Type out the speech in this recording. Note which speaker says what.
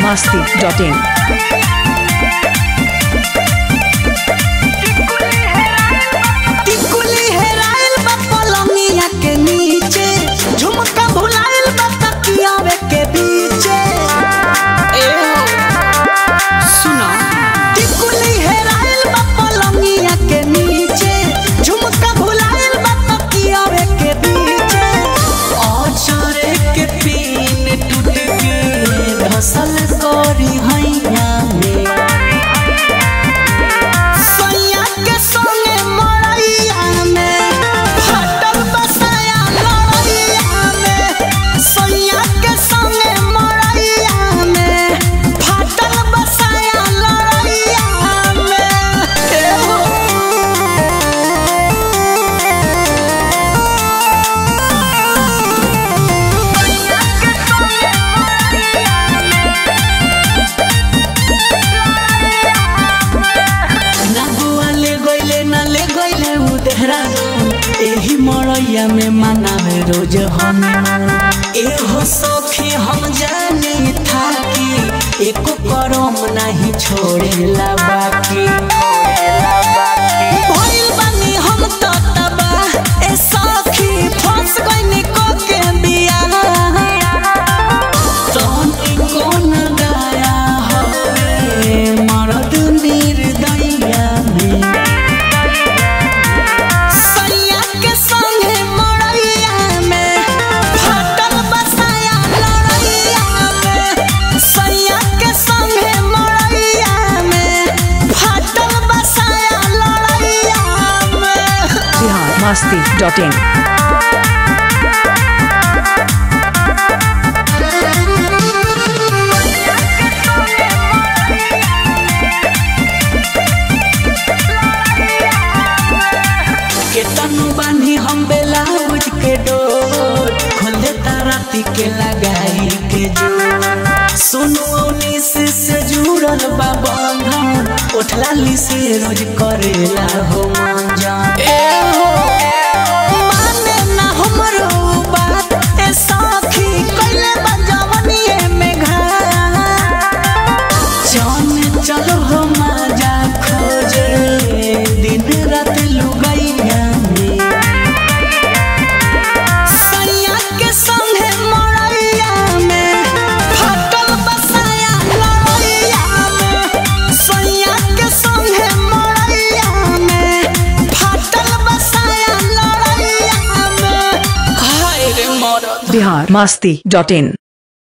Speaker 1: biharmasti.in
Speaker 2: फसल करी हैया में सैया के संगे मरैया में फटल बसाया लड़ैया में सैया के संगे मरैया में फटल बसाया लड़ैया एही मरैया में मनावे रोज हम एहो सखी हम जानी था कि एको करम नहीं छोड़ेला बाकी भइल बानी हम तो तबाह ए सखी फंस गइनी को के बिया तोनी कोन गाया हवे मरद निर्दयया में
Speaker 1: biharmasti.in
Speaker 2: केतनु बानी हम ब्लाउज के डोर खोले राती के लगाई के जोर सुनो उन्नीस से जुड़ल बा बंधन उठला ली से रोज करेला हो मंजन माने ना हमरो बात ए सखी कइले बा जवनिए में घात जान चलो हो मजा खोजे दिन रात लुगाइया में सैया के संगे मरैया में फटल बसाया लड़ैया में सैया के संगे मरैया में फटल बसाया लड़ैया में हाय रे मरद
Speaker 1: biharmasti.in